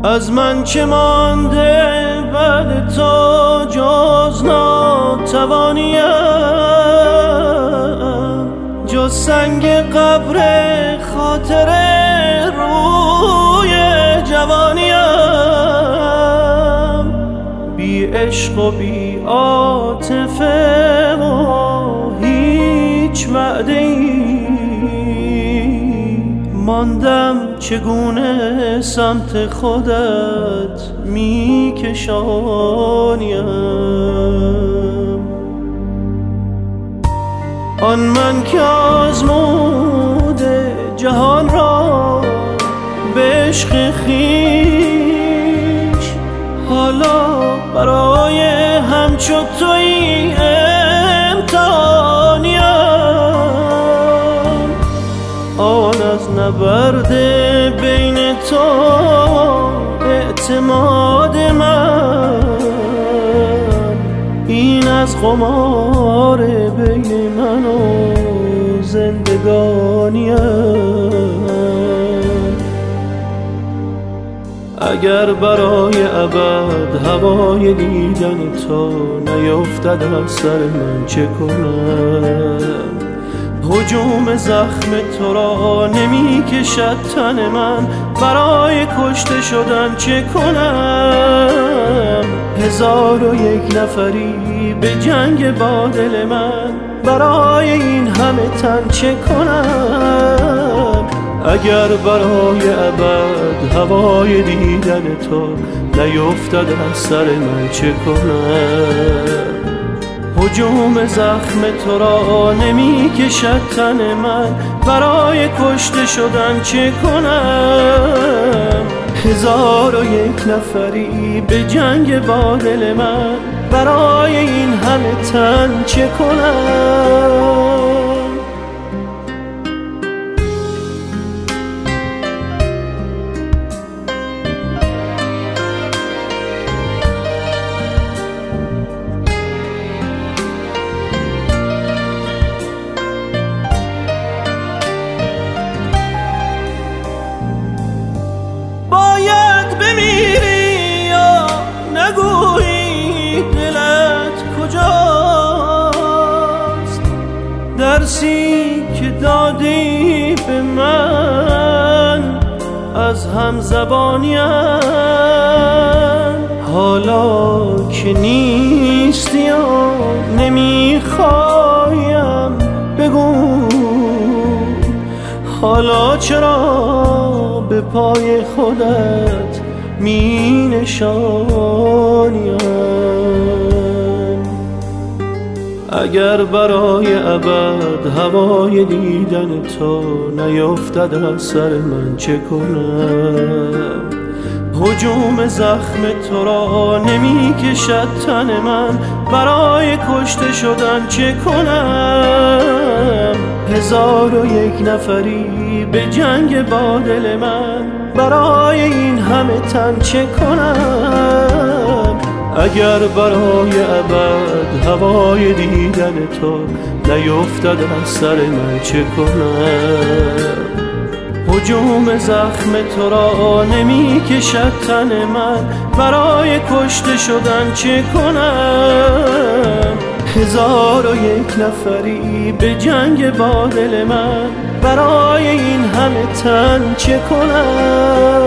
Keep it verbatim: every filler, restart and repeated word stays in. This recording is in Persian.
از من چه مانده بعد تو جز ناتوانیم، جز سنگ قبر خاطر روی جوانیم. بی عشق و بی عاطفه و هیچ وعده ای ماندم، چگونه سمت خودت میکشانیم. آن من که آزموده جهان را به عشق خویش، حالا برای همچو تویی امتحانیم. آن از نبرد بین تو اعتماد من، این از قمار بین من و زندگانیم. اگر برای ابد هوای دیدن تو نیفتد از سر من چه کنم؟ هجوم زخم تو را نمی کشد تن من، برای کشته شدن چه کنم؟ هزار و یک نفری به جنگ با دل من، برای این همه تن چه کنم؟ اگر برای ابد هوای دیدن تو نیفتد از سر من چه کنم؟ هجوم زخم تو را نمی کشد تن من، برای کشته شدن چه کنم؟ هزار و یک نفری به جنگ با دل من، برای این همه تن چه کنم؟ بمیری یا نگویی دلت کجاست؟ درسی که دادی به من از همزبانیم، حالا که نیستی و نمیخوایم بگو، حالا چرا به پای خودت می نشانیم؟ اگر برای ابد هوای دیدن تو نیفتد از سر من چه کنم؟ هجوم زخم تو را نمی کشد تن من، برای کشته شدن چه کنم؟ هزار و یک نفری به جنگ با دل من، برای این همه تن چه کنم؟ اگر برای ابد هوای دیدن تو نیفتد از سر من چه کنم؟ هجوم زخم تو را نمی کشد تن من، برای کشته شدن چه کنم؟ هزار و یک نفری به جنگ با دل من، برای این همه تن چه کنم؟